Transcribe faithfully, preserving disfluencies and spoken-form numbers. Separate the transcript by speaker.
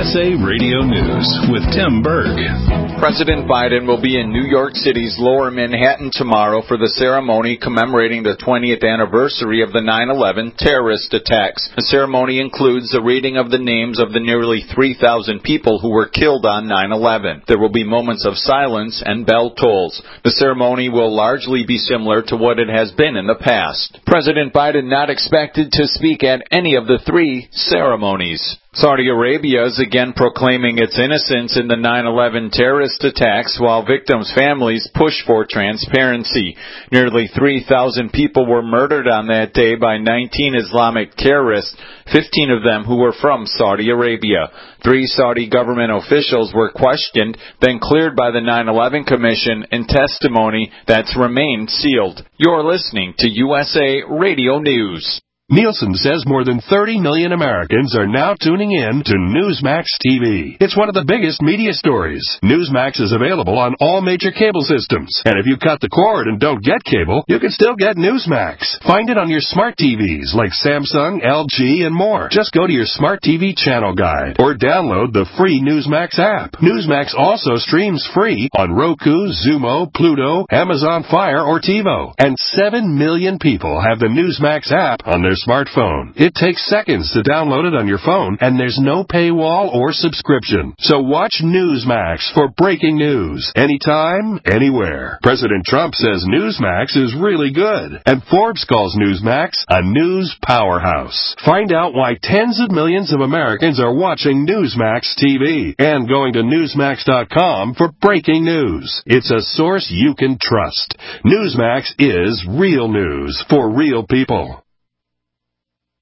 Speaker 1: S A Radio News with Tim Berg.
Speaker 2: President Biden will be in New York City's Lower Manhattan tomorrow for the ceremony commemorating the twentieth anniversary of the nine eleven terrorist attacks. The ceremony includes the reading of the names of the nearly three thousand people who were killed on nine eleven. There will be moments of silence and bell tolls. The ceremony will largely be similar to what it has been in the past. President Biden not expected to speak at any of the three ceremonies. Saudi Arabia is again proclaiming its innocence in the nine eleven terrorist attacks while victims' families push for transparency. Nearly three thousand people were murdered on that day by nineteen Islamic terrorists, fifteen of them who were from Saudi Arabia. Three Saudi government officials were questioned, then cleared by the nine eleven Commission in testimony that's remained sealed. You're listening to U S A Radio News.
Speaker 3: Nielsen says more than thirty million Americans are now tuning in to Newsmax T V. It's one of the biggest media stories. Newsmax is available on all major cable systems. And if you cut the cord and don't get cable, you can still get Newsmax. Find it on your smart T Vs like Samsung, L G, and more. Just go to your smart T V channel guide or download the free Newsmax app. Newsmax also streams free on Roku, Zumo, Pluto, Amazon Fire, or TiVo. And seven million people have the Newsmax app on their smartphone. It takes seconds to download it on your phone, and there's no paywall or subscription. So watch Newsmax for breaking news, anytime, anywhere. President Trump says Newsmax is really good, and Forbes calls Newsmax a news powerhouse. Find out why tens of millions of Americans are watching Newsmax T V and going to Newsmax dot com for breaking news. It's a source you can trust. Newsmax is real news for real people.